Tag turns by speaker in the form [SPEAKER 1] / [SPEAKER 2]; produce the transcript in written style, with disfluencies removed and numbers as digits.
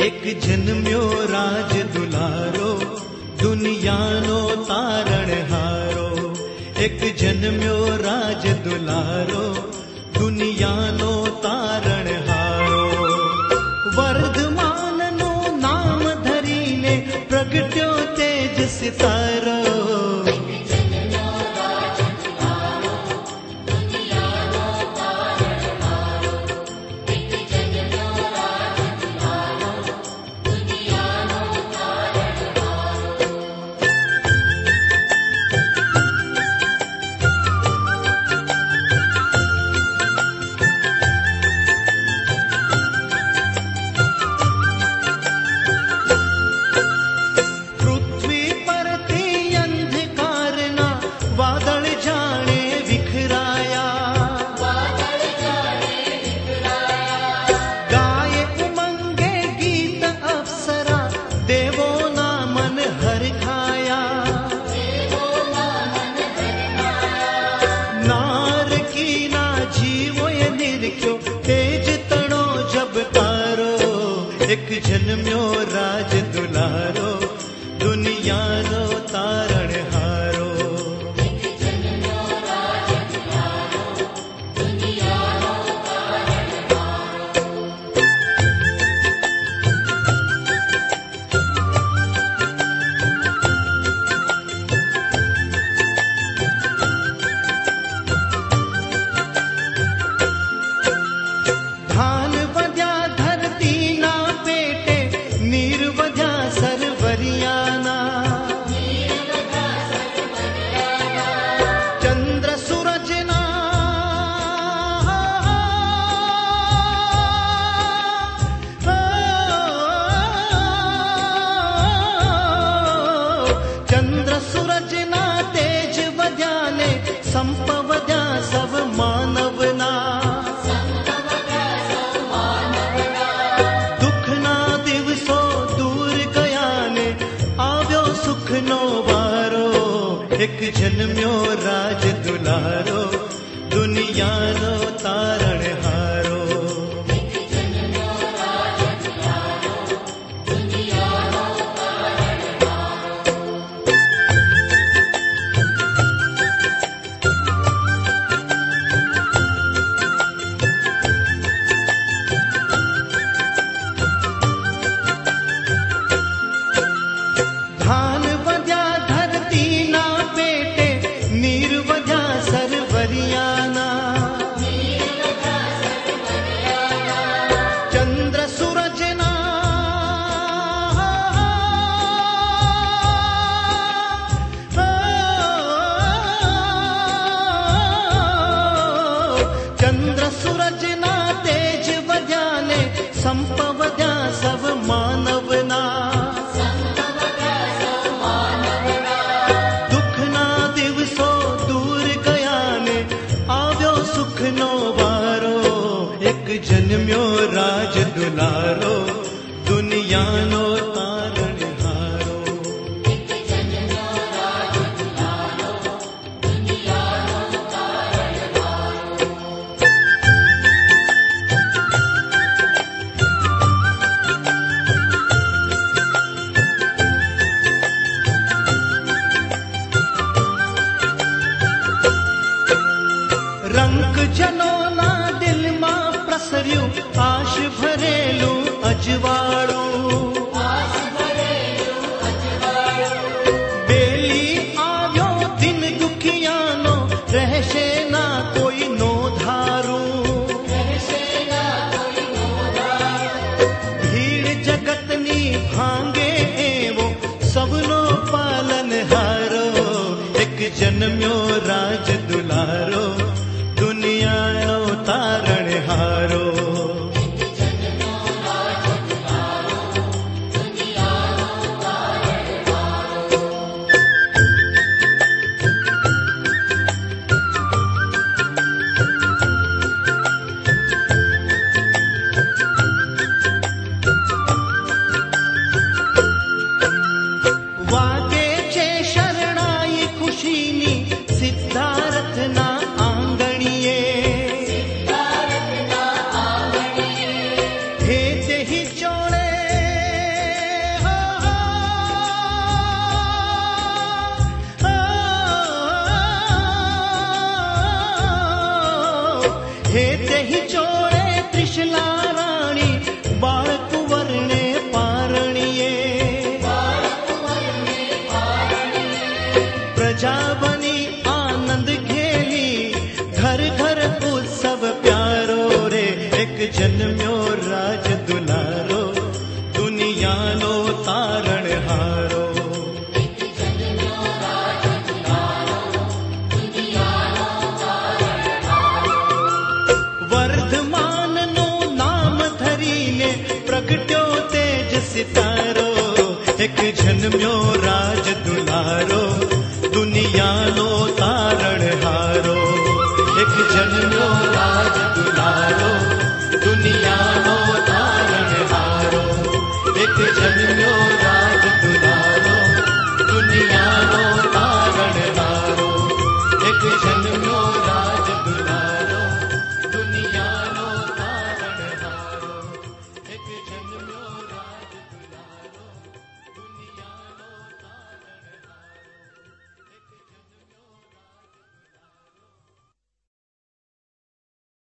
[SPEAKER 1] एक जन्म्यो राज दुलारो, दुनियानो तारणहारो। एक जन्म्यो राज दुलारो, दुनियानो तारणहारो। वर्धमाननो नाम धरीने प्रगट्यो तेज सितारो। एक जन्म्यो राज दुलारो, दुनियानो तारणहारो। एक जन्म्यो राज दुलारो, दुनियानो तारणहारो। धान बजा धरती ना पेटे, नीर बजा सरवरियाना। चंद्र सूरज ना चंद्र सूरज ना तेज बजाने, संप बजा सब मानवना। सुखनो वारो, एक जन्म्यो राज दुलारो, दुनियानो तारणहारो। एक जन्म्यो राज दुलारो, दुनियानो तारणहारो। धान बजा धरती ना पेटे, नीर बजा सरवरियाना। चंद्र सूरज ना चंद्र सूरज ना तेज बजाने, संप बजा सब मानवना। सुखनो वारो, एक जन्म्यो राज दुलारो, दुनियानो तारणहारो। एक जन्म्यो राज दुलारो, दुनियानो तारणहारो। रंग जनो ना दिल मां प्रसर्यु, आश भरेलू अजवाड़ू। बेली आव्यो दिन दुखियानो, रहशे ना कोई नो धारू। भीड़ जगतनी भांगे एवो, सबनो पालनहारो। एक जन्म्यो राज दुलारो, दुनियानो तारणहारो। वागे छे शरणाई खुशीनी, सिद्धार्थ ना आंगणीए। विठला राणी बाळक वर्णे पारणिये प्रजा बनी आनंद घेली घर घर उत्सव प्यारो रे एक जन्म्यो राज दुलारो दुनियानो तारण हारो वर्धमान नो नाम धरीने प्रगट्यो तेज सितारो एक जन्म्यो